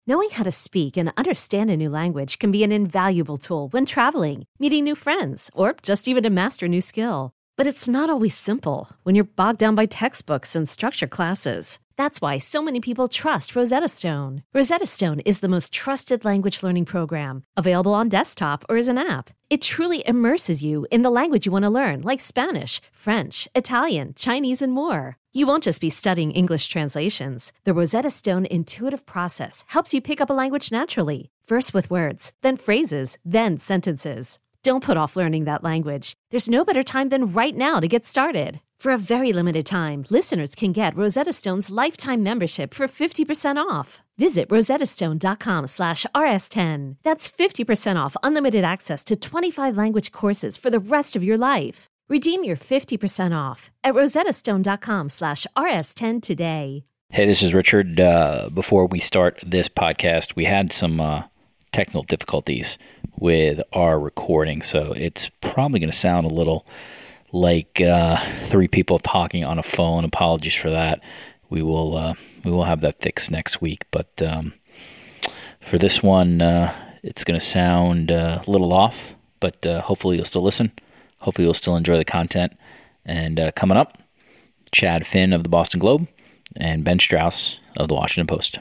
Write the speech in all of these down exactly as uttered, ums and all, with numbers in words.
Knowing how to speak and understand a new language can be an invaluable tool when traveling, meeting new friends, or just even to master a new skill. But it's not always simple when you're bogged down by textbooks and structured classes. That's why so many people trust Rosetta Stone. Rosetta Stone is the most trusted language learning program, available on desktop or as an app. It truly immerses you in the language you want to learn, like Spanish, French, Italian, Chinese, and more. You won't just be studying English translations. The Rosetta Stone intuitive process helps you pick up a language naturally, first with words, then phrases, then sentences. Don't put off learning that language. There's no better time than right now to get started. For a very limited time, listeners can get Rosetta Stone's lifetime membership for fifty percent off. Visit rosettastone.com slash rs10. That's fifty percent off unlimited access to twenty-five language courses for the rest of your life. Redeem your fifty percent off at rosettastone.com slash rs10 today. Hey, this is Richard. Uh, before we start this podcast, we had some uh, technical difficulties with our recording, so it's probably going to sound a little like uh, three people talking on a phone. Apologies for that. We will uh, we will have that fixed next week, but um, for this one, uh, it's going to sound uh, a little off, but uh, hopefully you'll still listen. Hopefully you'll still enjoy the content. And uh, coming up, Chad Finn of the Boston Globe and Ben Strauss of the Washington Post.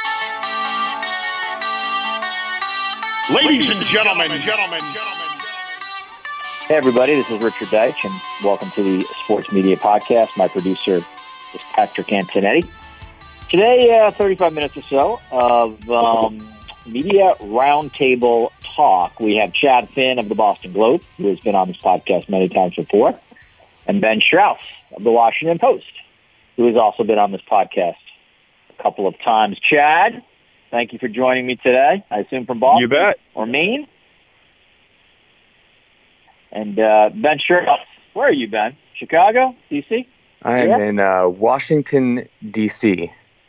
Ladies and gentlemen, gentlemen, gentlemen. Hey, everybody, this is Richard Deitch, and welcome to the Sports Media Podcast. My producer is Patrick Antonetti. Today, uh, thirty-five minutes or so of um, media roundtable talk. We have Chad Finn of the Boston Globe, who has been on this podcast many times before, and Ben Strauss of the Washington Post, who has also been on this podcast a couple of times. Chad, thank you for joining me today. I assume from Boston You bet. or Maine. And uh, Ben Strauss, where are you, Ben? Chicago? D C? I am yeah? in uh, Washington, D C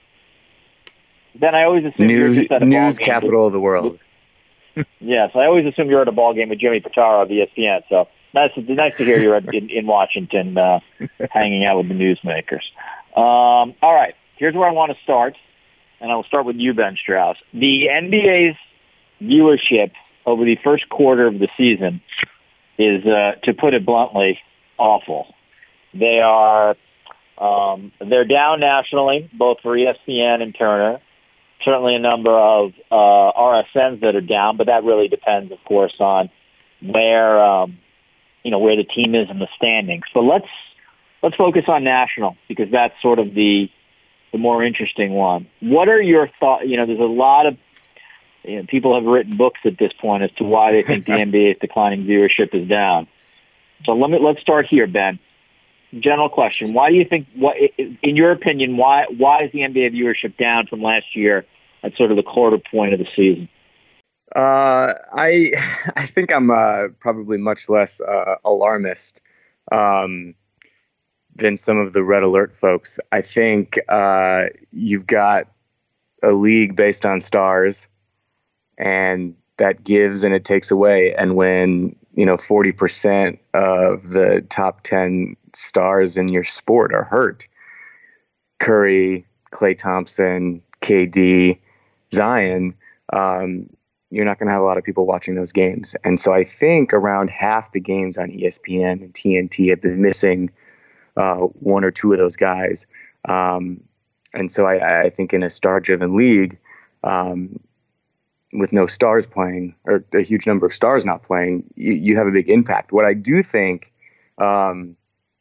Ben, I always assume News, you're just at a news ball game capital with, of the world. Yes, I always assume you're at a ball game with Jimmy Pitaro of E S P N. So nice, nice to hear you're at, in, in Washington uh, hanging out with the newsmakers. Um, all right, here's where I want to start, and I will start with you, Ben Strauss. The N B A's viewership over the first quarter of the season is, uh, to put it bluntly, awful. They are um, they're down nationally, both for E S P N and Turner. Certainly a number of uh, R S Ns that are down, but that really depends, of course, on where um, you know where the team is in the standings. So let's let's focus on national, because that's sort of the the more interesting one. What are your thoughts? You know, there's a lot of you know, people have written books at this point as to why they think the N B A's declining viewership is down. So let me let's start here, Ben. General question: why do you think? What, in your opinion, why why is the N B A viewership down from last year at sort of the quarter point of the season? Uh, I I think I'm uh, probably much less uh, alarmist um, than some of the Red Alert folks. I think uh, you've got a league based on stars, and that gives and it takes away. And when you know forty percent of the top ten stars in your sport are hurt, Curry, Klay Thompson, K D, Zion, um, you're not going to have a lot of people watching those games. And so I think around half the games on E S P N and T N T have been missing uh, one or two of those guys. Um, and so I, I think in a star-driven league, um, with no stars playing, or a huge number of stars not playing, you, you have a big impact. What I do think um,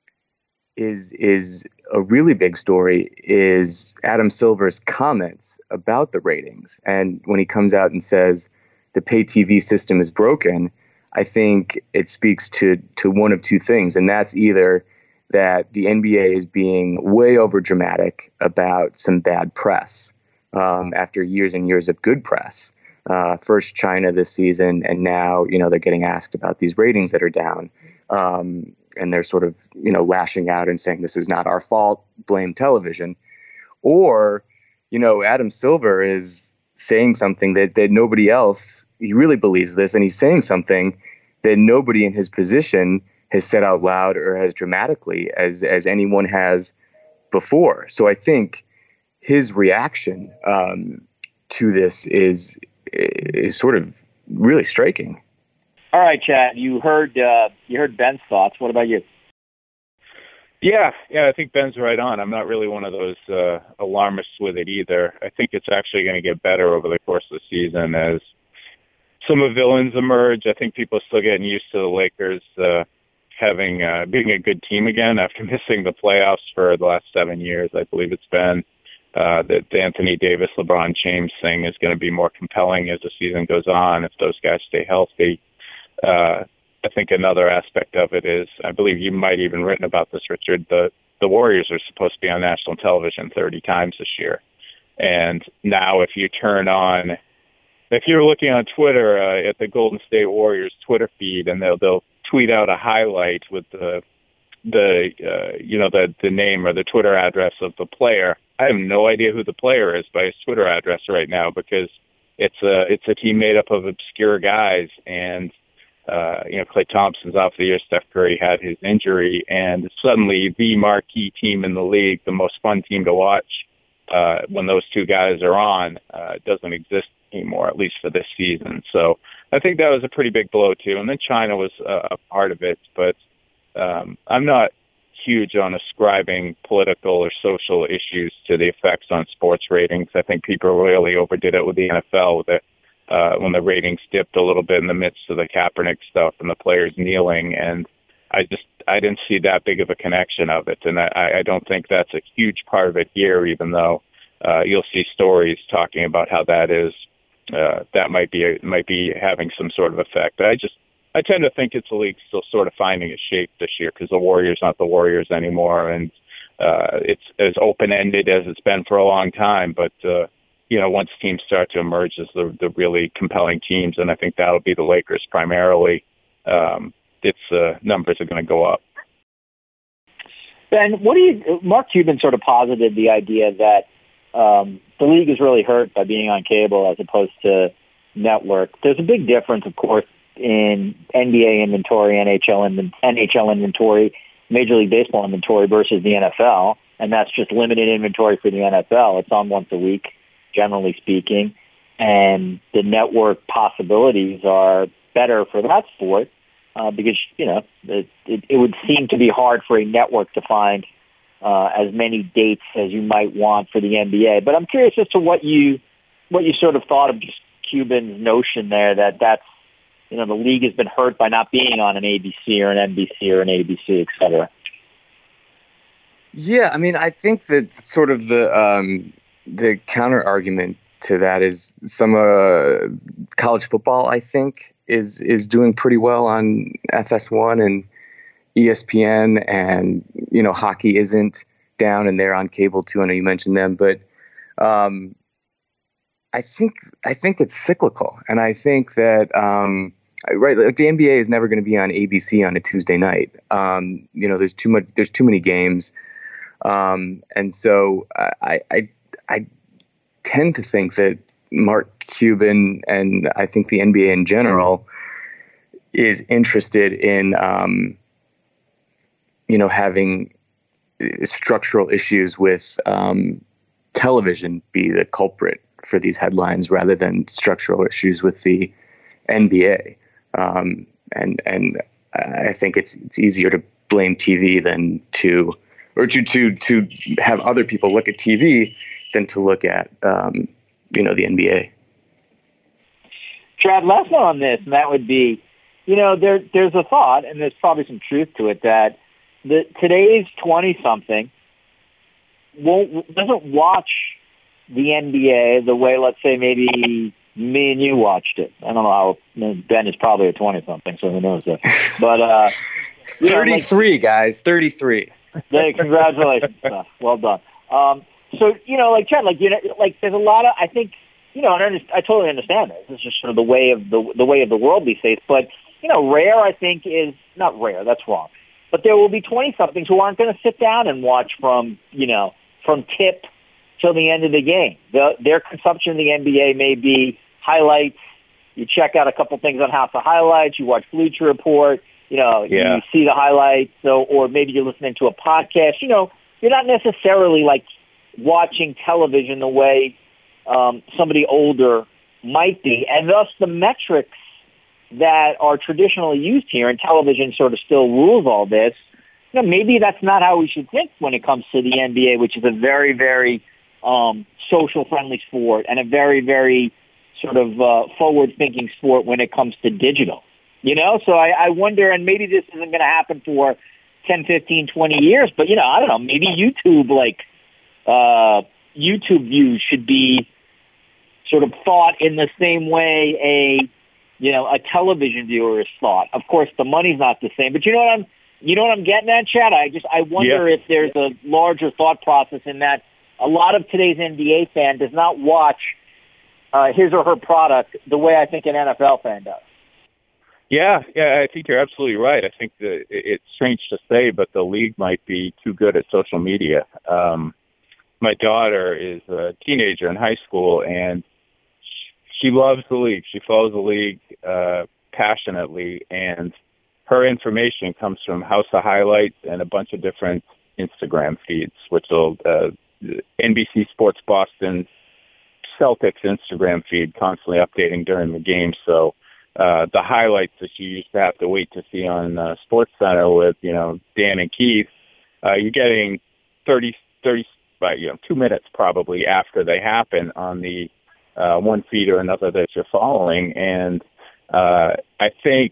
is is a really big story is Adam Silver's comments about the ratings. And when he comes out and says the pay T V system is broken, I think it speaks to to one of two things, and that's either that the N B A is being way over dramatic about some bad press um, after years and years of good press. Uh, first China this season, and now, you know, they're getting asked about these ratings that are down. Um, and they're sort of, you know, lashing out and saying, this is not our fault, blame television. Or, you know, Adam Silver is saying something that, that nobody else, he really believes this, and he's saying something that nobody in his position has said out loud or as dramatically as, as anyone has before. So I think his reaction um, to this is is sort of really striking. All right, Chad, you heard uh, you heard Ben's thoughts. What about you? Yeah, yeah, I think Ben's right on. I'm not really one of those uh, alarmists with it either. I think it's actually going to get better over the course of the season as some of the villains emerge. I think people are still getting used to the Lakers uh, having uh, being a good team again after missing the playoffs for the last seven years. I believe it's been uh, that the Anthony Davis, LeBron James thing is going to be more compelling as the season goes on if those guys stay healthy. Uh, I think another aspect of it is, I believe you might even written about this, Richard, the, the Warriors are supposed to be on national television thirty times this year. And now if you turn on, if you're looking on Twitter uh, at the Golden State Warriors Twitter feed, and they'll, they'll tweet out a highlight with the, the uh, you know, the, the name or the Twitter address of the player. I have no idea who the player is by his Twitter address right now because it's a, it's a team made up of obscure guys, and Uh, you know, Klay Thompson's out for the year. Steph Curry had his injury, and suddenly the marquee team in the league, the most fun team to watch uh, when those two guys are on, uh, doesn't exist anymore, at least for this season. So I think that was a pretty big blow, too. And then China was uh, a part of it, but um, I'm not huge on ascribing political or social issues to the effects on sports ratings. I think people really overdid it with the N F L with it. Uh, when the ratings dipped a little bit in the midst of the Kaepernick stuff and the players kneeling. And I just, I didn't see that big of a connection of it. And I, I don't think that's a huge part of it here, even though uh, you'll see stories talking about how that is, uh, that might be, a, might be having some sort of effect. But I just, I tend to think it's a league still sort of finding its shape this year because the Warriors aren't the Warriors anymore. And uh, it's as open-ended as it's been for a long time. But, uh, you know, once teams start to emerge as the, the really compelling teams, and I think that'll be the Lakers primarily, um, its uh, numbers are going to go up. Ben, what do you, Mark Cuban sort of posited the idea that um, the league is really hurt by being on cable as opposed to network. There's a big difference, of course, in N B A inventory, N H L, N H L inventory, Major League Baseball inventory versus the N F L, and that's just limited inventory for the N F L. It's on once a week, generally speaking, and the network possibilities are better for that sport uh, because, you know, it, it, it would seem to be hard for a network to find uh, as many dates as you might want for the N B A. But I'm curious as to what you what you sort of thought of just Cuban's notion there that that's, you know, the league has been hurt by not being on an A B C or an N B C or an A B C, et cetera. Yeah, I mean, I think that sort of the um, the counter argument to that is some uh, college football, I think, is is doing pretty well on F S one and E S P N, and, you know, hockey isn't down and they're on cable too. I know you mentioned them, but um, I think I think it's cyclical, and I think that um, right, like the N B A is never going to be on A B C on a Tuesday night. Um, you know, there's too much, there's too many games, um, and so I, I I tend to think that Mark Cuban and I think the N B A in general is interested in um, you know, having structural issues with um, television be the culprit for these headlines rather than structural issues with the N B A. Um, and and I think it's it's easier to blame T V than to, or to to to have other people look at T V than to look at um, you know, the N B A. Chad, last one on this, and that would be, you know, there there's a thought, and there's probably some truth to it, that the today's twenty-something won't doesn't watch the N B A the way, let's say, maybe me and you watched it. I don't know how, Ben is probably a twenty-something, so who knows that. But, uh... thirty-three, like, guys, thirty-three. Hey, congratulations. uh, well done. Um, so, you know, like, Chad, like, you know, like, there's a lot of, I think, you know, and I, just, I totally understand this. It's just sort of the way of the, the way of the world these days. But, you know, rare, I think, is, not rare, that's wrong. But there will be twenty-somethings who aren't going to sit down and watch from, you know, from tip till the end of the game. The, their consumption of the N B A may be highlights. You check out a couple things on House of Highlights. You watch Bleacher Report. You know, yeah. You see the highlights. So, or maybe you're listening to a podcast. You know, you're not necessarily like watching television the way um, somebody older might be. And thus the metrics that are traditionally used here, and television sort of still rules all this, you know, maybe that's not how we should think when it comes to the N B A, which is a very, very um, social-friendly sport and a very, very sort of uh, forward-thinking sport when it comes to digital. You know, so I, I wonder, and maybe this isn't going to happen for ten, fifteen, twenty years, but, you know, I don't know, maybe YouTube, like, uh, YouTube views should be sort of thought in the same way a, you know, a television viewer is thought. Of course, the money's not the same, but you know what I'm, you know what I'm getting at, Chad? I just, I wonder yeah. if there's a larger thought process in that a lot of today's N B A fan does not watch uh, his or her product the way I think an N F L fan does. Yeah, yeah, I think you're absolutely right. I think that it's strange to say, but the league might be too good at social media. Um, my daughter is a teenager in high school, and she loves the league. She follows the league uh, passionately, and her information comes from House of Highlights and a bunch of different Instagram feeds, which will uh, N B C Sports Boston Celtics Instagram feed constantly updating during the game. So uh, the highlights that you used to have to wait to see on uh, Sports Center with, you know, Dan and Keith, uh, you're getting thirty, thirty, uh, you know, two minutes probably after they happen on the uh, one feed or another that you're following. And uh, I think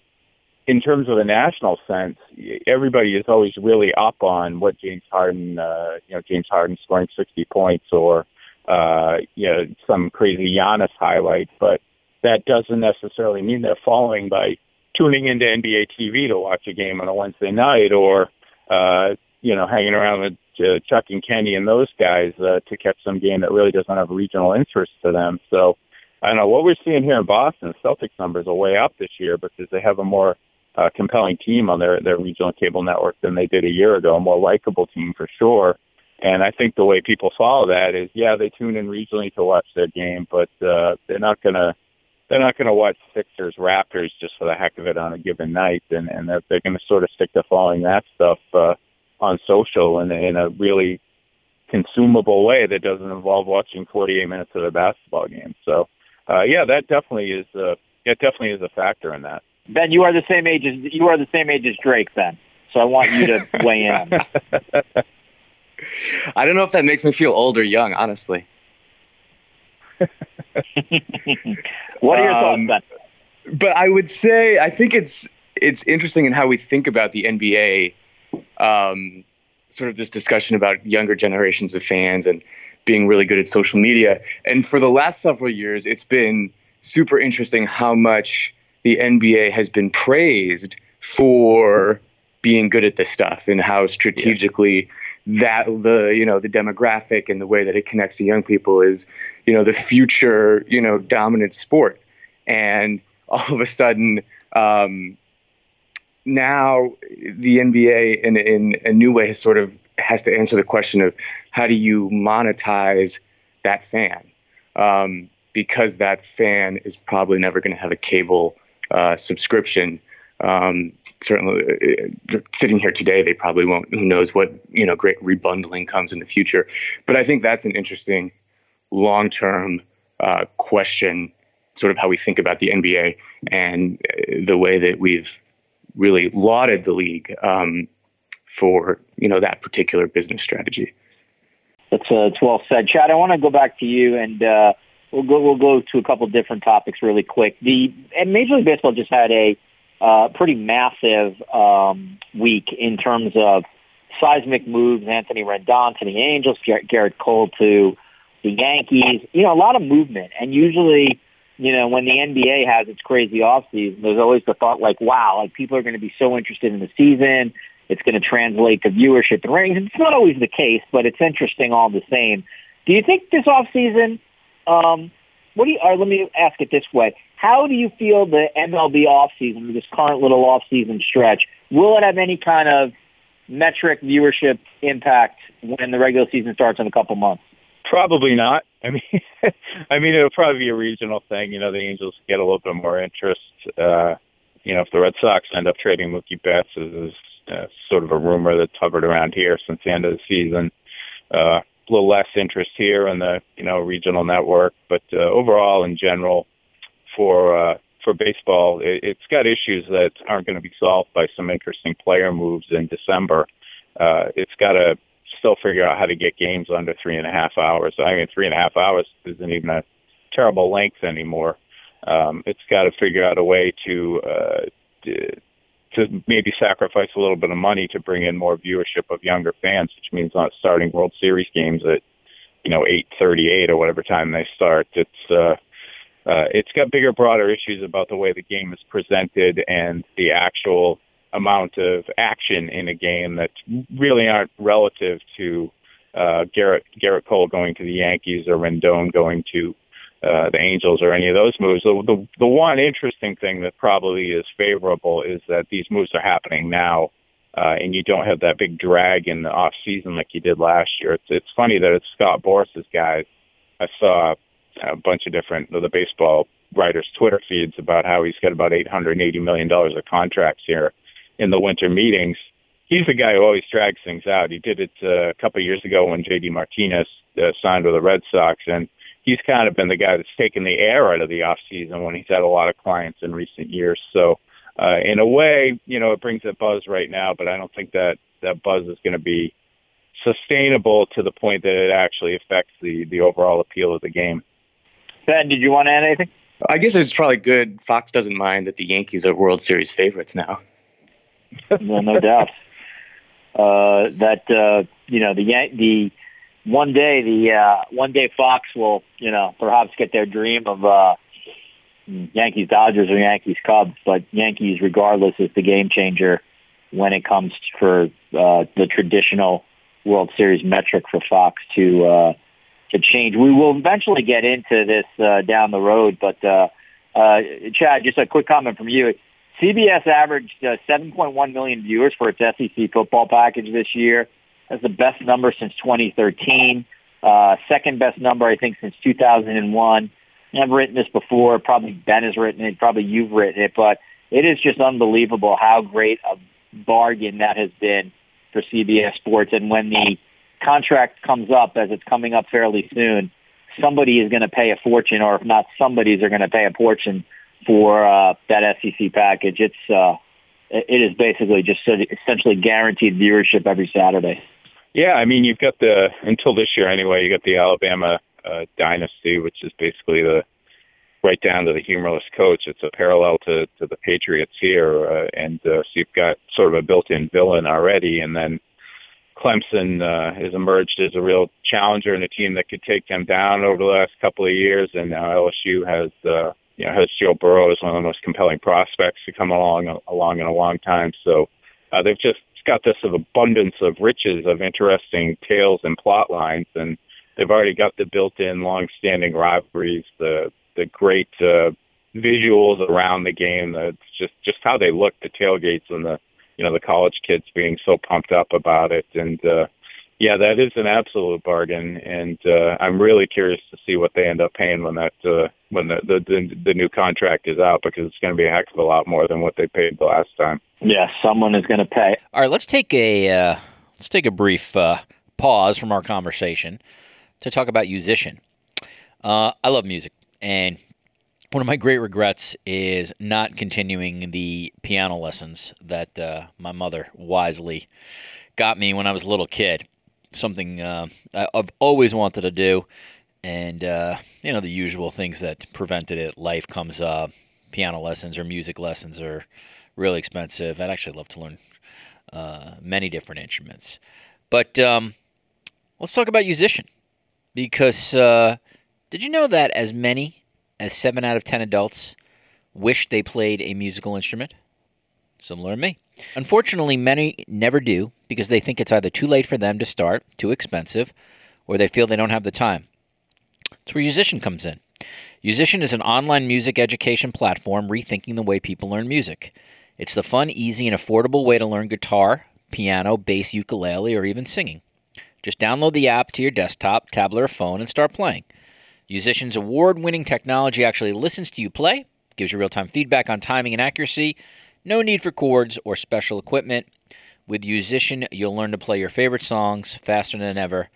in terms of a national sense, everybody is always really up on what James Harden, uh, you know, James Harden scoring sixty points or, uh, you know, some crazy Giannis highlight, but that doesn't necessarily mean they're following by tuning into N B A T V to watch a game on a Wednesday night or, uh, you know, hanging around with uh, Chuck and Kenny and those guys uh, to catch some game that really doesn't have regional interest to them. So I don't know what we're seeing here in Boston. Celtics numbers are way up this year because they have a more uh, compelling team on their, their regional cable network than they did a year ago, a more likable team for sure. And I think the way people follow that is, yeah, they tune in regionally to watch their game, but uh, they're not going to they're not going to watch Sixers Raptors just for the heck of it on a given night, and, and they're, they're going to sort of stick to following that stuff uh, on social in, in a really consumable way that doesn't involve watching forty-eight minutes of a basketball game. So, uh, yeah, that definitely is uh, that definitely is a factor in that. Ben, you are the same age as you are the same age as Drake, Ben. So I want you to weigh in on that. I don't know if that makes me feel old or young, honestly. What are your um, thoughts, Ben? But I would say I think it's it's interesting in how we think about the N B A, um, sort of this discussion about younger generations of fans and being really good at social media. And for the last several years, it's been super interesting how much the N B A has been praised for being good at this stuff and how strategically yeah. that the, you know, the demographic and the way that it connects to young people is, you know, the future, you know, dominant sport. And all of a sudden, um, now the N B A in, in a new way has sort of has to answer the question of how do you monetize that fan? Um, because that fan is probably never going to have a cable uh, subscription. Um, certainly uh, sitting here today, they probably won't. Who knows what, you know, great rebundling comes in the future. But I think that's an interesting long-term uh, question, sort of how we think about the N B A and the way that we've really lauded the league um, for, you know, that particular business strategy. That's, uh, that's well said. Chad, I want to go back to you, and uh, we'll go we'll go to a couple different topics really quick. The and Major League Baseball just had a uh, pretty massive um, week in terms of seismic moves. Anthony Rendon to the Angels, Garrett Cole to the Yankees. You know, a lot of movement. And usually, you know, when the N B A has its crazy offseason, there's always the thought like, wow, like people are going to be so interested in the season. It's going to translate to viewership and ratings. It's not always the case, but it's interesting all the same. Do you think this offseason, um, what do you, or let me ask it this way. How do you feel the M L B offseason, this current little offseason stretch, will it have any kind of metric viewership impact when the regular season starts in a couple months? Probably not. I mean, I mean, it'll probably be a regional thing. You know, the Angels get a little bit more interest. Uh, you know, if the Red Sox end up trading Mookie Betts, is uh, sort of a rumor that's hovered around here since the end of the season. Uh, a little less interest here in the, you know, regional network. But uh, overall, in general, for uh, for baseball, it, it's got issues that aren't going to be solved by some interesting player moves in December. Uh, it's got to still figure out how to get games under three and a half hours. I mean, three and a half hours isn't even a terrible length anymore. Um, it's got to figure out a way to, uh, to to maybe sacrifice a little bit of money to bring in more viewership of younger fans, which means not starting World Series games at, you know, eight thirty-eight or whatever time they start. It's uh, uh, it's got bigger, broader issues about the way the game is presented and the actual amount of action in a game that really aren't relative to uh, Garrett Garrett Cole going to the Yankees or Rendon going to uh, the Angels or any of those moves. The, the the one interesting thing that probably is favorable is that these moves are happening now, uh, and you don't have that big drag in the off season like you did last year. It's it's funny that it's Scott Boras's guys. I saw a bunch of different of the baseball writers' Twitter feeds about how he's got about eight hundred eighty million dollars of contracts here in the winter meetings. He's the guy who always drags things out. He did it uh, a couple of years ago when J D Martinez uh, signed with the Red Sox, and he's kind of been the guy that's taken the air out of the off season when he's had a lot of clients in recent years. So uh, in a way, you know, it brings a buzz right now, but I don't think that that buzz is going to be sustainable to the point that it actually affects the, the overall appeal of the game. Ben, did you want to add anything? I guess it's probably good Fox doesn't mind that the Yankees are World Series favorites now. Well, no doubt. Uh, that, uh, you know, the the one day, the uh, one day Fox will, you know, perhaps get their dream of uh, Yankees Dodgers or Yankees Cubs, but Yankees, regardless, is the game changer when it comes for uh, the traditional World Series metric for Fox to uh, to change. We will eventually get into this uh, down the road, but uh, uh, Chad, just a quick comment from you. C B S averaged uh, seven point one million viewers for its S E C football package this year. That's the best number since twenty thirteen. Uh, second best number, I think, since two thousand one. I've written this before. Probably Ben has written it. Probably you've written it. But it is just unbelievable how great a bargain that has been for C B S Sports. And when the contract comes up, as it's coming up fairly soon, somebody is going to pay a fortune, or if not, somebody's are going to pay a fortune for uh, that S E C package. It's uh, it is basically just essentially guaranteed viewership every Saturday. Yeah, I mean, you've got the, until this year anyway, you got the Alabama uh, dynasty, which is basically the right down to the humorless coach. It's a parallel to, to the Patriots here, uh, and uh, so you've got sort of a built-in villain already, and then Clemson uh, has emerged as a real challenger and a team that could take them down over the last couple of years, and now L S U has uh, you know, has Joe Burrow as one of the most compelling prospects to come along along in a long time. So uh, they've just got this of abundance of riches of interesting tales and plot lines, and they've already got the built-in long-standing rivalries, the the great uh, visuals around the game, that's just just how they look, the tailgates and the you know the college kids being so pumped up about it, and uh, yeah, that is an absolute bargain, and uh, I'm really curious to see what they end up paying when that uh, when the, the the the new contract is out, because it's going to be a heck of a lot more than what they paid the last time. Yeah, someone is going to pay. All right, let's take a uh, let's take a brief uh, pause from our conversation to talk about musician. Uh, I love music, and one of my great regrets is not continuing the piano lessons that uh, my mother wisely got me when I was a little kid. Something uh, I've always wanted to do, and uh, you know the usual things that prevented it. Life comes up. Piano lessons or music lessons are really expensive. I'd actually love to learn uh, many different instruments. But um, let's talk about musician, because uh, did you know that as many as seven out of ten adults wish they played a musical instrument? Similar to me. Unfortunately, many never do, because they think it's either too late for them to start, too expensive, or they feel they don't have the time. That's where Musician comes in. Musician is an online music education platform rethinking the way people learn music. It's the fun, easy, and affordable way to learn guitar, piano, bass, ukulele, or even singing. Just download the app to your desktop, tablet, or phone and start playing. Musician's award-winning technology actually listens to you play, gives you real-time feedback on timing and accuracy. No need for chords or special equipment. With Musician, you'll learn to play your favorite songs faster than ever,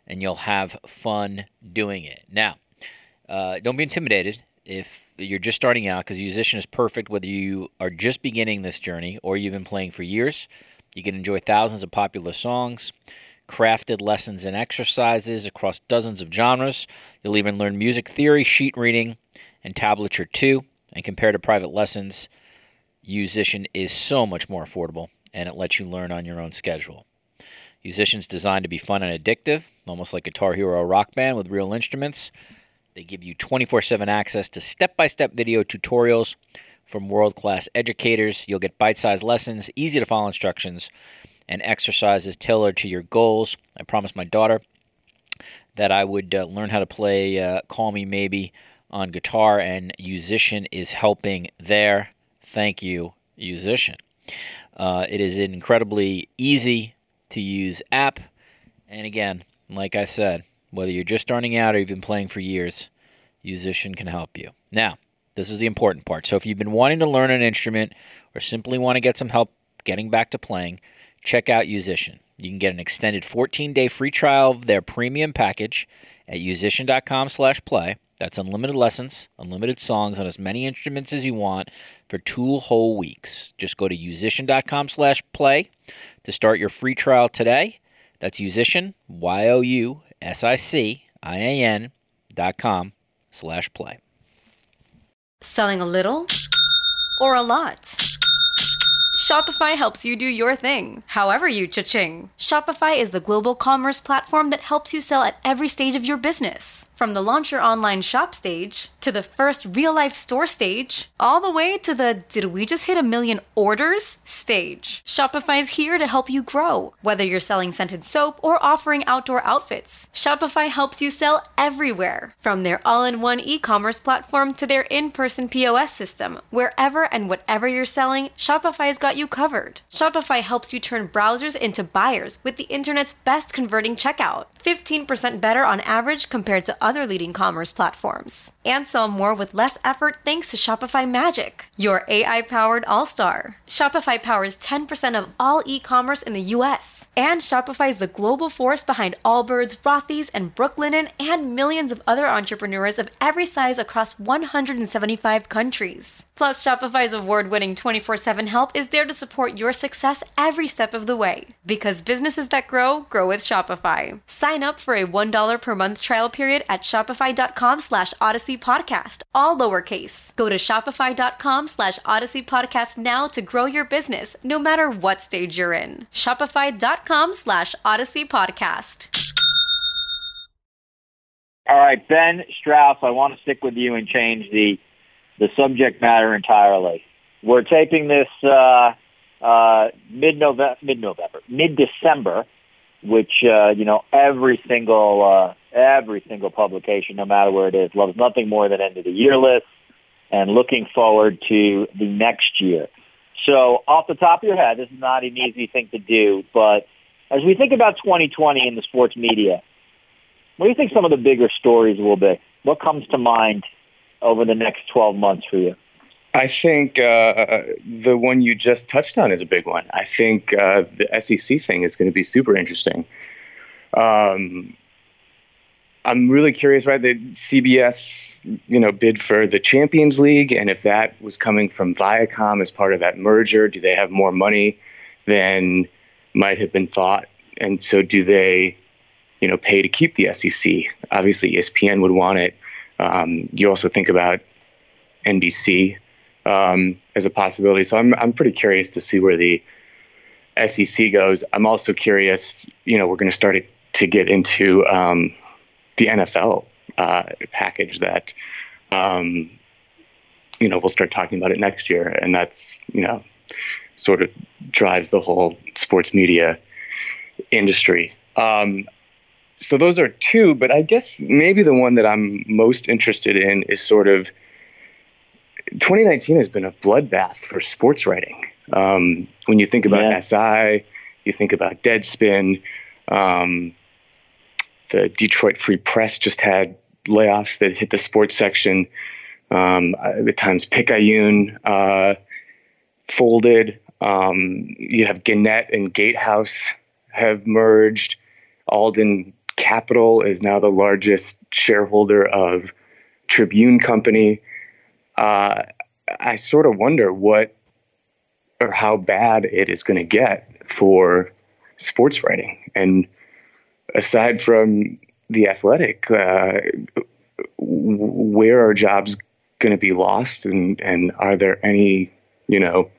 and you'll have fun doing it. Now, uh, don't be intimidated if you're just starting out, because Musician is perfect whether you are just beginning this journey or you've been playing for years. You can enjoy thousands of popular songs, crafted lessons and exercises across dozens of genres. You'll even learn music theory, sheet reading, and tablature too. And compared to private lessons, Musician is so much more affordable, and it lets you learn on your own schedule. Musician's designed to be fun and addictive, almost like Guitar Hero Rock Band with real instruments. They give you twenty-four seven access to step-by-step video tutorials from world-class educators. You'll get bite-sized lessons, easy-to-follow instructions, and exercises tailored to your goals. I promised my daughter that I would uh, learn how to play uh, Call Me Maybe on guitar, and Musician is helping there. Thank you, Musician. Uh, it is an incredibly easy-to-use app, and again, like I said, whether you're just starting out or you've been playing for years, Musician can help you. Now, this is the important part. So if you've been wanting to learn an instrument or simply want to get some help getting back to playing, check out Musician. You can get an extended fourteen-day free trial of their premium package at musician.com slash play. That's unlimited lessons, unlimited songs on as many instruments as you want for two whole weeks. Just go to musician.com slash play to start your free trial today. That's Musician, Y O U S I C I A N dot com slash play. Selling a little or a lot? Shopify helps you do your thing, however you cha-ching. Shopify is the global commerce platform that helps you sell at every stage of your business. From the launch your online shop stage, to the first real-life store stage, all the way to the did we just hit a million orders stage. Shopify is here to help you grow. Whether you're selling scented soap or offering outdoor outfits, Shopify helps you sell everywhere. From their all-in-one e-commerce platform to their in-person P O S system, wherever and whatever you're selling, Shopify's got you covered. Shopify helps you turn browsers into buyers with the internet's best converting checkout, fifteen percent better on average compared to other leading commerce platforms. And sell more with less effort thanks to Shopify Magic, your A I-powered all-star. Shopify powers ten percent of all e-commerce in the U S. And Shopify is the global force behind Allbirds, Rothy's, and Brooklinen, and millions of other entrepreneurs of every size across one hundred seventy-five countries. Plus, Shopify's award-winning twenty-four seven help is there to support your success every step of the way. Because businesses that grow, grow with Shopify. Sign up for a one dollar per month trial period at shopify.com slash Odyssey Podcast, all lowercase. Go to shopify.com slash Odyssey Podcast now to grow your business, no matter what stage you're in. Shopify.com slash Odyssey Podcast. All right, Ben Strauss, I want to stick with you and change the the subject matter entirely. We're taping this uh, uh, mid-November, mid-November, mid-December, which uh, you know every single uh, every single publication, no matter where it is, loves nothing more than end of the year lists and looking forward to the next year. So, off the top of your head, this is not an easy thing to do, but as we think about twenty twenty in the sports media, what do you think some of the bigger stories will be? What comes to mind over the next twelve months for you? I think uh, the one you just touched on is a big one. I think uh, the S E C thing is going to be super interesting. Um, I'm really curious, right? The C B S, you know, bid for the Champions League, and if that was coming from Viacom as part of that merger, do they have more money than might have been thought? And so, do they, you know, pay to keep the S E C? Obviously, E S P N would want it. Um, you also think about N B C. Um, as a possibility. So I'm I'm pretty curious to see where the S E C goes. I'm also curious, you know, we're going to start to get into um, the N F L uh, package that, um, you know, we'll start talking about it next year. And that's, you know, sort of drives the whole sports media industry. Um, so those are two, but I guess maybe the one that I'm most interested in is sort of twenty nineteen has been a bloodbath for sports writing. Um, when you think about yeah. S I, you think about Deadspin. Um, the Detroit Free Press just had layoffs that hit the sports section. Um, the Times Picayune uh, folded. Um, you have Gannett and Gatehouse have merged. Alden Capital is now the largest shareholder of Tribune Company. Uh, I sort of wonder what or how bad it is going to get for sports writing. And aside from The Athletic, uh, where are jobs going to be lost, and, and are there any, you know,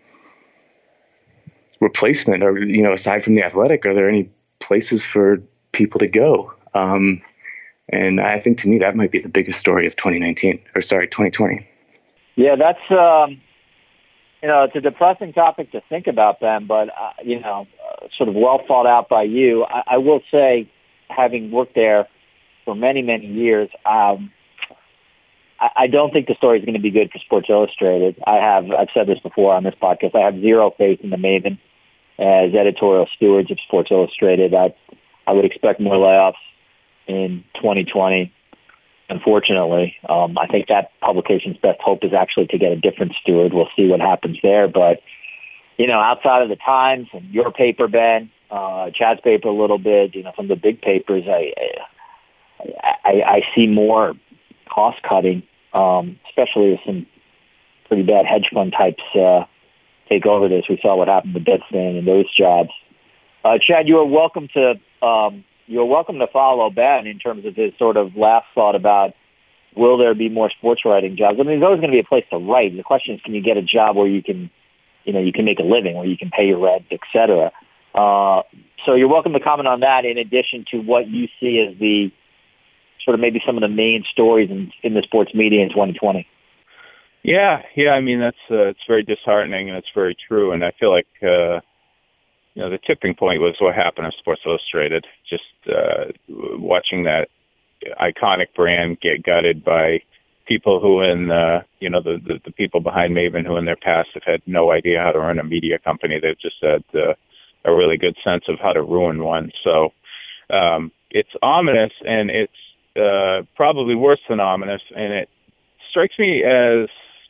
replacement, or, you know, aside from The Athletic, are there any places for people to go? Um, and I think to me that might be the biggest story of twenty nineteen, or sorry, twenty twenty. Yeah, that's, um, you know, it's a depressing topic to think about, Ben, but, uh, you know, uh, sort of well thought out by you. I, I will say, having worked there for many, many years, um, I, I don't think the story is going to be good for Sports Illustrated. I have, I've said this before on this podcast, I have zero faith in the Maven as editorial stewards of Sports Illustrated. I, I would expect more layoffs in twenty twenty. Unfortunately, um, I think that publication's best hope is actually to get a different steward. We'll see what happens there. But, you know, outside of the Times and your paper, Ben, uh, Chad's paper a little bit, you know, some of the big papers, I I, I see more cost cutting, um, especially if some pretty bad hedge fund types uh, take over this. We saw what happened with Betstamp and those jobs. Uh, Chad, you are welcome to um, you're welcome to follow Ben in terms of his sort of last thought about will there be more sports writing jobs. I mean, there's always going to be a place to write. The question is, can you get a job where you can, you know, you can make a living, where you can pay your rent, et cetera. Uh, so you're welcome to comment on that in addition to what you see as the sort of maybe some of the main stories in, in the sports media in twenty twenty. Yeah, yeah. I mean, that's uh, it's very disheartening, and it's very true. And I feel like uh, you know, the tipping point was what happened at Sports Illustrated. Just uh, watching that iconic brand get gutted by people who, in uh, you know, the, the the people behind Maven, who in their past have had no idea how to run a media company. They've just had uh, a really good sense of how to ruin one. So um, it's ominous, and it's uh, probably worse than ominous, and it strikes me as,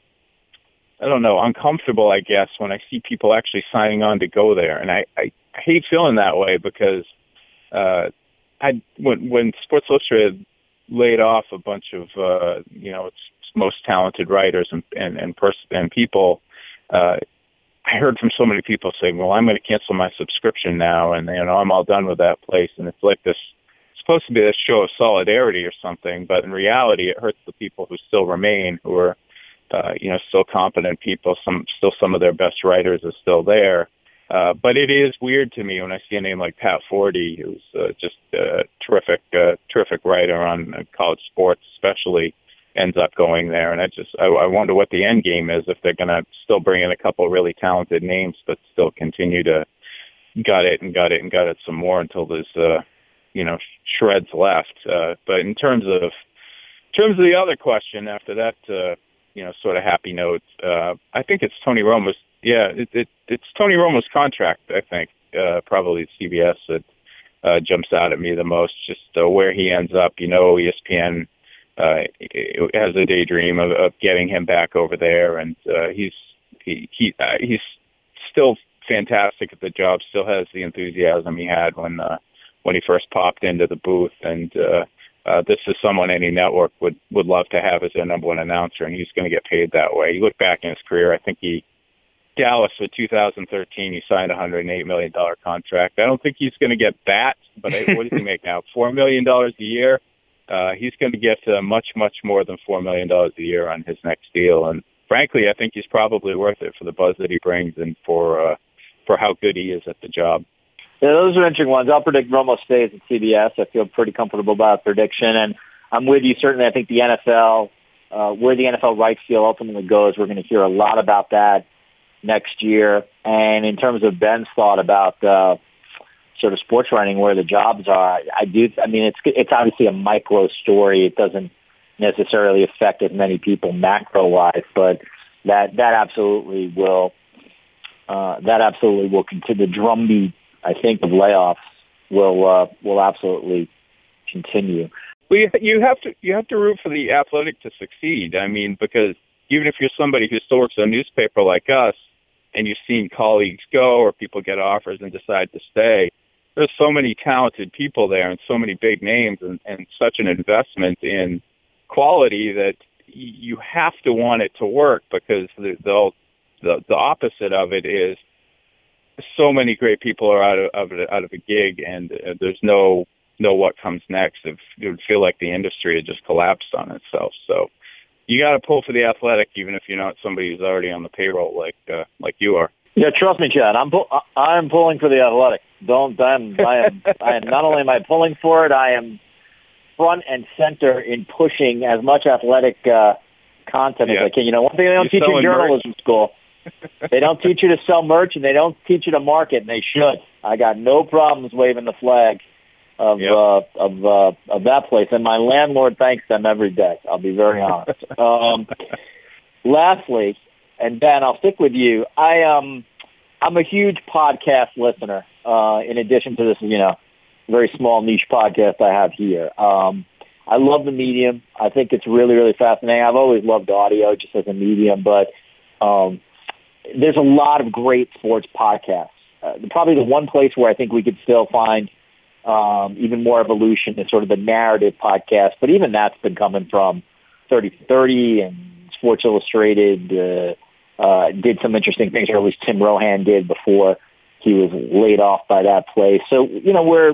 I don't know, uncomfortable, I guess, when I see people actually signing on to go there. And I, I hate feeling that way because uh, I when, when Sports Illustrated laid off a bunch of, uh, you know, its most talented writers and and and, pers- and people, uh, I heard from so many people saying, well, I'm going to cancel my subscription now, and, you know, I'm all done with that place. And it's like this, it's supposed to be a show of solidarity or something, but in reality, it hurts the people who still remain, who are, Uh, you know, still competent people. Some, still some of their best writers are still there. Uh, but it is weird to me when I see a name like Pat Forty, who's uh, just a terrific, uh, terrific writer on uh, college sports, especially, ends up going there. And I just, I, I wonder what the end game is, if they're going to still bring in a couple of really talented names, but still continue to gut it and gut it and gut it some more until there's, uh, you know, shreds left. Uh, but in terms of, in terms of the other question after that, uh, you know, sort of happy note. Uh, I think it's Tony Romo's. Yeah, it, it, it's Tony Romo's contract. I think uh, probably C B S that uh, jumps out at me the most. Just uh, where he ends up. You know, E S P N uh, has a daydream of, of getting him back over there, and uh, he's he, he uh, he's still fantastic at the job. Still has the enthusiasm he had when uh, when he first popped into the booth, and. Uh, Uh, this is someone any network would, would love to have as their number one announcer, and he's going to get paid that way. You look back in his career, I think he, Dallas for two thousand thirteen, he signed a one hundred eight million dollars contract. I don't think he's going to get that, but I, what does he make now? four million dollars a year? Uh, he's going to get uh, much, much more than four million dollars a year on his next deal. And frankly, I think he's probably worth it for the buzz that he brings and for, uh, for how good he is at the job. Yeah, those are interesting ones. I'll predict Romo stays at C B S. I feel pretty comfortable about that prediction. And I'm with you. Certainly, I think the N F L, uh, where the N F L rights deal ultimately goes, we're going to hear a lot about that next year. And in terms of Ben's thought about uh, sort of sports writing, where the jobs are, I do. I mean, it's it's obviously a micro story. It doesn't necessarily affect as many people macro-wise, but that that absolutely will uh, that absolutely will continue. The drumbeat, I think, of layoffs will uh, will absolutely continue. Well, you, you have to you have to root for the Athletic to succeed. I mean, because even if you're somebody who still works at a newspaper like us, and you've seen colleagues go or people get offers and decide to stay, there's so many talented people there and so many big names and, and such an investment in quality that you have to want it to work, because the, the the the opposite of it is so many great people are out of, of out of a gig, and uh, there's no no what comes next. It, it would feel like the industry had just collapsed on itself. So you got to pull for the Athletic, even if you're not somebody who's already on the payroll like uh, like you are. Yeah, trust me, Chad. I'm pu- I'm pulling for the Athletic. Don't I'm I am I am not only am I pulling for it, I am front and center in pushing as much athletic uh, content yeah. as I can. You know, one thing they don't You're teach you in journalism merch. school, they don't teach you to sell merch, and they don't teach you to market, and they should. I got no problems waving the flag of yep. uh, of uh, of that place, and my landlord thanks them every day. I'll be very honest. um, lastly, and Ben, I'll stick with you. I um I'm a huge podcast listener. Uh, in addition to this, you know, very small niche podcast I have here. Um, I love the medium. I think it's really, really fascinating. I've always loved audio just as a medium, but um, there's a lot of great sports podcasts. Uh, probably the one place where I think we could still find um, even more evolution is sort of the narrative podcast, but even that's been coming from thirty for thirty and Sports Illustrated uh, uh, did some interesting things, or at least Tim Rohan did before he was laid off by that place. So, you know, we're,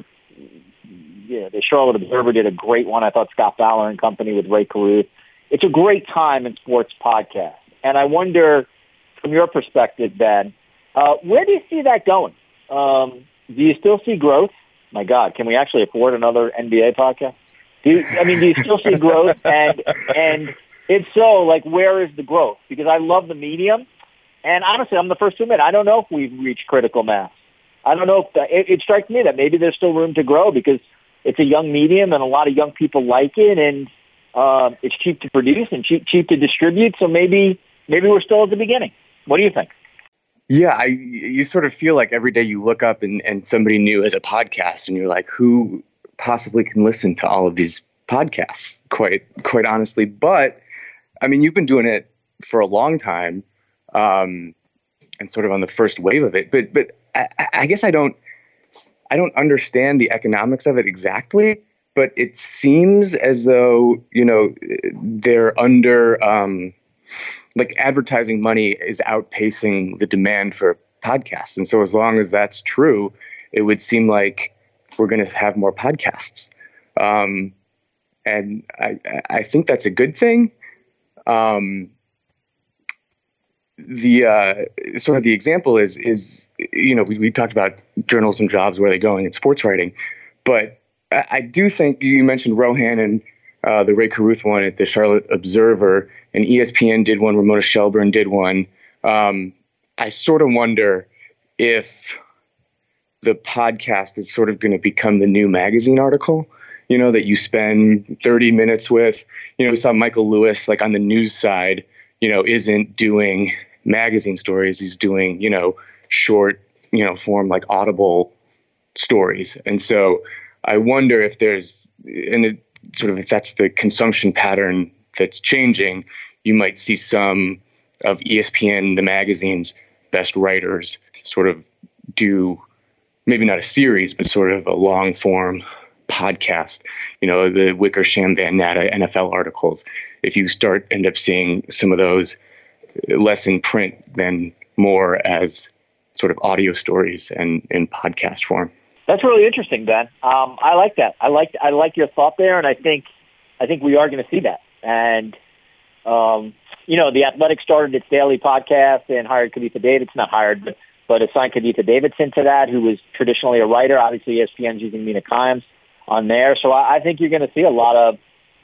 yeah, the Charlotte Observer did a great one. I thought Scott Fowler and company with Ray Caruth. It's a great time in sports podcasts. And I wonder, from your perspective, Ben, uh, where do you see that going? Um, do you still see growth? My God, can we actually afford another N B A podcast? Do you, I mean, do you still see growth? And and if so, like, where is the growth? Because I love the medium. And honestly, I'm the first to admit, I don't know if we've reached critical mass. I don't know if the, it, it strikes me that maybe there's still room to grow because it's a young medium and a lot of young people like it, and uh, it's cheap to produce and cheap cheap to distribute. So maybe maybe we're still at the beginning. What do you think? Yeah, I, you sort of feel like every day you look up and, and somebody new has a podcast, and you're like, who possibly can listen to all of these podcasts? Quite quite honestly, but I mean, you've been doing it for a long time. Um, and sort of on the first wave of it, but but I, I guess I don't I don't understand the economics of it exactly. But it seems as though, you know, they're under um, like advertising money is outpacing the demand for podcasts, and so as long as that's true, it would seem like we're going to have more podcasts, um, and I I think that's a good thing. Um, The uh, sort of the example is, is you know, we, we talked about journalism jobs, where are they going in sports writing. But I, I do think you mentioned Rohan and uh, the Ray Caruth one at the Charlotte Observer, and E S P N did one, Ramona Shelburne did one. Um, I sort of wonder if the podcast is sort of going to become the new magazine article, you know, that you spend thirty minutes with. You know, we saw Michael Lewis, like on the news side, you know, isn't doing magazine stories. He's doing, you know, short, you know, form like Audible stories. And so I wonder if there's, and it sort of, if that's the consumption pattern that's changing, you might see some of E S P N, the magazine's best writers, sort of do maybe not a series, but sort of a long form podcast, you know, the Wickersham Van Natta N F L articles. If you start end up seeing some of those less in print than more as sort of audio stories and in podcast form. That's really interesting, Ben. Um, I like that. I like I like your thought there, and I think I think we are going to see that. And um, you know, the Athletic started its daily podcast and hired Kavitha Davidson, not hired, but but assigned Kavitha Davidson to that, who was traditionally a writer. Obviously, E S P N's using Mina Kimes on there, so I, I think you're going to see a lot of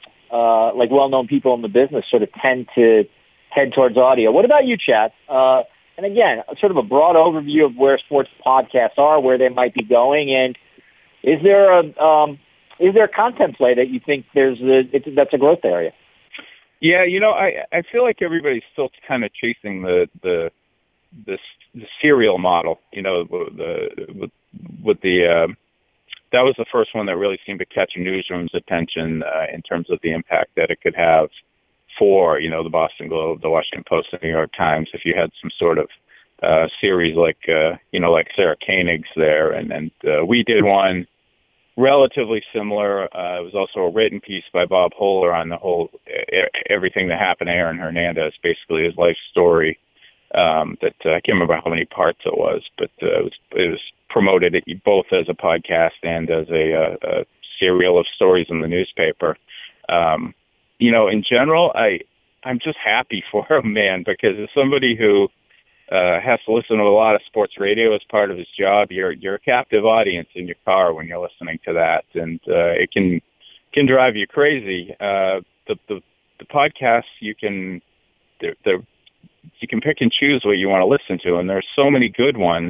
uh, like well-known people in the business sort of tend to head towards audio. What about you, Chad? Uh, and again, sort of a broad overview of where sports podcasts are, where they might be going, and is there a um, is there a content play that you think there's a, it's, that's a growth area? Yeah, you know, I I feel like everybody's still kind of chasing the the this the serial model. You know, the with with the um, that was the first one that really seemed to catch a newsroom's attention uh, in terms of the impact that it could have for, you know, the Boston Globe, the Washington Post, the New York Times, if you had some sort of uh, series like, uh, you know, like Sarah Koenig's there. And, and uh, we did one relatively similar. Uh, it was also a written piece by Bob Hohler on the whole, everything that happened to Aaron Hernandez, basically his life story. Um, that uh, I can't remember how many parts it was, but uh, it was it was promoted both as a podcast and as a, a, a serial of stories in the newspaper. Um, you know, in general, I I'm just happy for him, man, because as somebody who uh, has to listen to a lot of sports radio as part of his job, you're you're a captive audience in your car when you're listening to that, and uh, it can can drive you crazy. Uh, the the the podcasts you can they're, they're you can pick and choose what you want to listen to, and there's so many good ones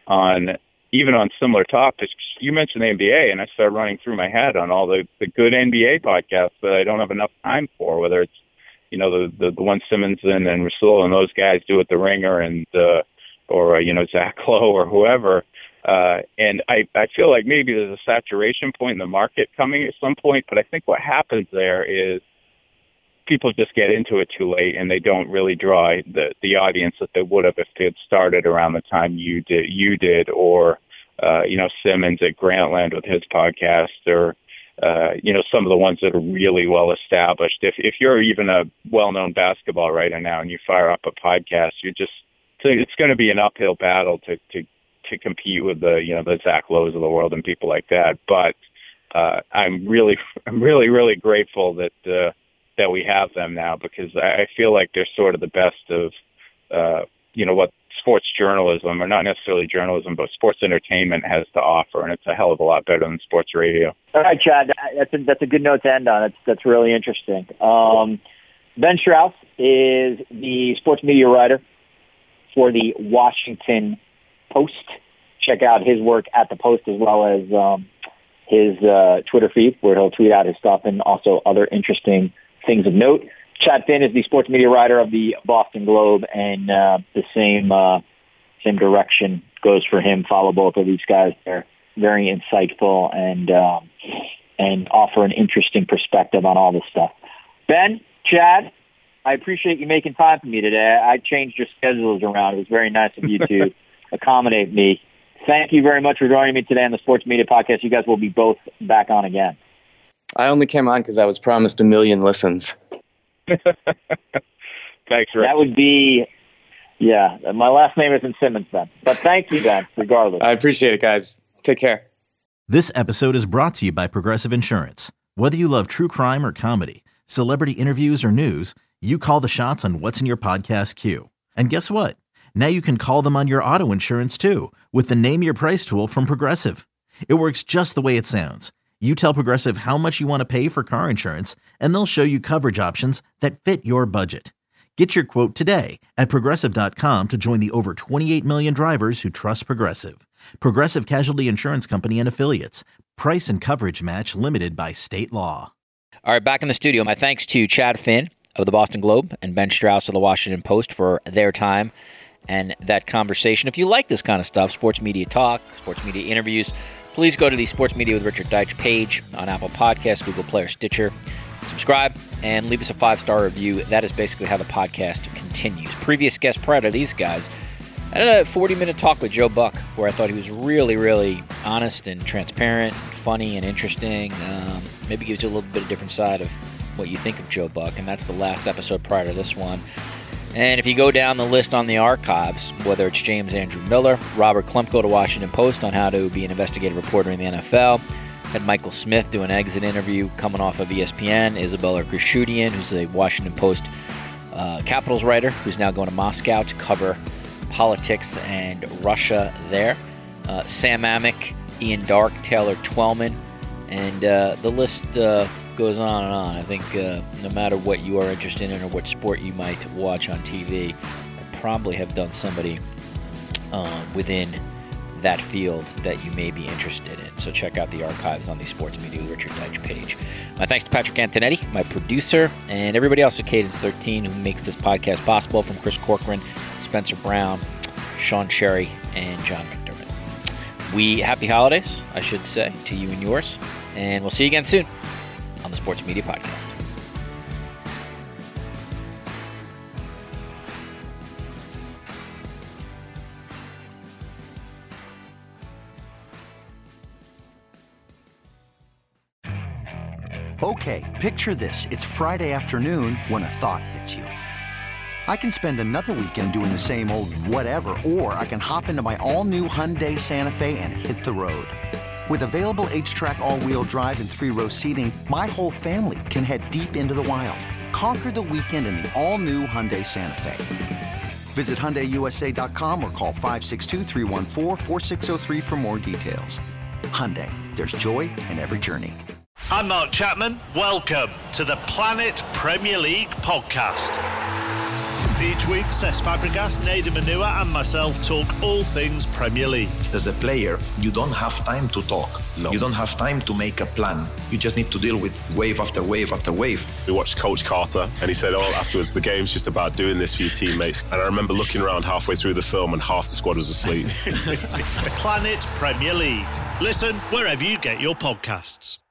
on even on similar topics. You mentioned the N B A, and I started running through my head on all the, the good N B A podcasts that I don't have enough time for, whether it's, you know, the, the, the one Simmons and, and Rasul and those guys do at The Ringer, and uh, or, uh, you know, Zach Lowe or whoever. Uh, and I, I feel like maybe there's a saturation point in the market coming at some point, but I think what happens there is people just get into it too late, and they don't really draw the the audience that they would have if they had started around the time you did, you did, or uh, you know, Simmons at Grantland with his podcast, or uh, you know, some of the ones that are really well established. If if you're even a well-known basketball writer now and you fire up a podcast, you're just so it's going to be an uphill battle to to to compete with the you know the Zach Lowe's of the world and people like that. But uh, I'm really I'm really really grateful that. Uh, that we have them now, because I feel like they're sort of the best of, uh, you know, what sports journalism, or not necessarily journalism, but sports entertainment has to offer, and it's a hell of a lot better than sports radio. All right, Chad, that's a, that's a good note to end on. That's, that's really interesting. Um, Ben Strauss is the sports media writer for the Washington Post. Check out his work at the Post, as well as um, his uh, Twitter feed, where he'll tweet out his stuff and also other interesting things of note. Chad Finn is the sports media writer of the Boston Globe, and uh, the same uh, same direction goes for him. Follow both of these guys; they're very insightful and um, and offer an interesting perspective on all this stuff. Ben, Chad, I appreciate you making time for me today. I changed your schedules around. It was very nice of you to accommodate me. Thank you very much for joining me today on the Sports Media Podcast. You guys will be both back on again. I only came on because I was promised a million listens. Thanks, Rick. That would be, yeah, my last name isn't Simmons, Ben. But thank you, Ben, regardless. I appreciate it, guys. Take care. This episode is brought to you by Progressive Insurance. Whether you love true crime or comedy, celebrity interviews or news, you call the shots on what's in your podcast queue. And guess what? Now you can call them on your auto insurance too, with the Name Your Price tool from Progressive. It works just the way it sounds. You tell Progressive how much you want to pay for car insurance, and they'll show you coverage options that fit your budget. Get your quote today at Progressive dot com to join the over twenty-eight million drivers who trust Progressive. Progressive Casualty Insurance Company and Affiliates. Price and coverage match limited by state law. All right, back in the studio. My thanks to Chad Finn of the Boston Globe and Ben Strauss of the Washington Post for their time and that conversation. If you like this kind of stuff, sports media talk, sports media interviews, please go to the Sports Media with Richard Deitsch page on Apple Podcasts, Google Play, or Stitcher. Subscribe and leave us a five-star review. That is basically how the podcast continues. Previous guest prior to these guys, I had a forty-minute talk with Joe Buck where I thought he was really, really honest and transparent, funny and interesting. Um, maybe gives you a little bit of different side of what you think of Joe Buck, and that's the last episode prior to this one. And if you go down the list on the archives, whether it's James Andrew Miller, Robert Klempko to Washington Post on how to be an investigative reporter in the N F L, had Michael Smith do an exit interview coming off of E S P N, Isabella Khurshudyan, who's a Washington Post uh, Capitals writer, who's now going to Moscow to cover politics and Russia there, uh, Sam Amick, Ian Darke, Taylor Twellman, and uh, the list uh, goes on and on. I think uh, no matter what you are interested in or what sport you might watch on T V, I probably have done somebody uh, within that field that you may be interested in. So check out the archives on the Sports Media with Richard Deitsch page. My thanks to Patrick Antonetti, my producer, and everybody else at Cadence thirteen who makes this podcast possible, from Chris Corcoran, Spencer Brown, Sean Sherry, and John McDermott. We happy holidays, I should say, to you and yours, and we'll see you again soon on the Sports Media Podcast. Okay, picture this. It's Friday afternoon when a thought hits you. I can spend another weekend doing the same old whatever, or I can hop into my all-new Hyundai Santa Fe and hit the road. With available H-Track all-wheel drive and three-row seating, my whole family can head deep into the wild. Conquer the weekend in the all-new Hyundai Santa Fe. Visit Hyundai U S A dot com or call five six two, three one four, four six zero three for more details. Hyundai, there's joy in every journey. I'm Mark Chapman. Welcome to the Planet Premier League podcast. Each week, Cesc Fabregas, Nader Manua and myself talk all things Premier League. As a player, you don't have time to talk. No. You don't have time to make a plan. You just need to deal with wave after wave after wave. We watched Coach Carter and he said, oh, afterwards, the game's just about doing this for your teammates. And I remember looking around halfway through the film and half the squad was asleep. Planet Premier League. Listen wherever you get your podcasts.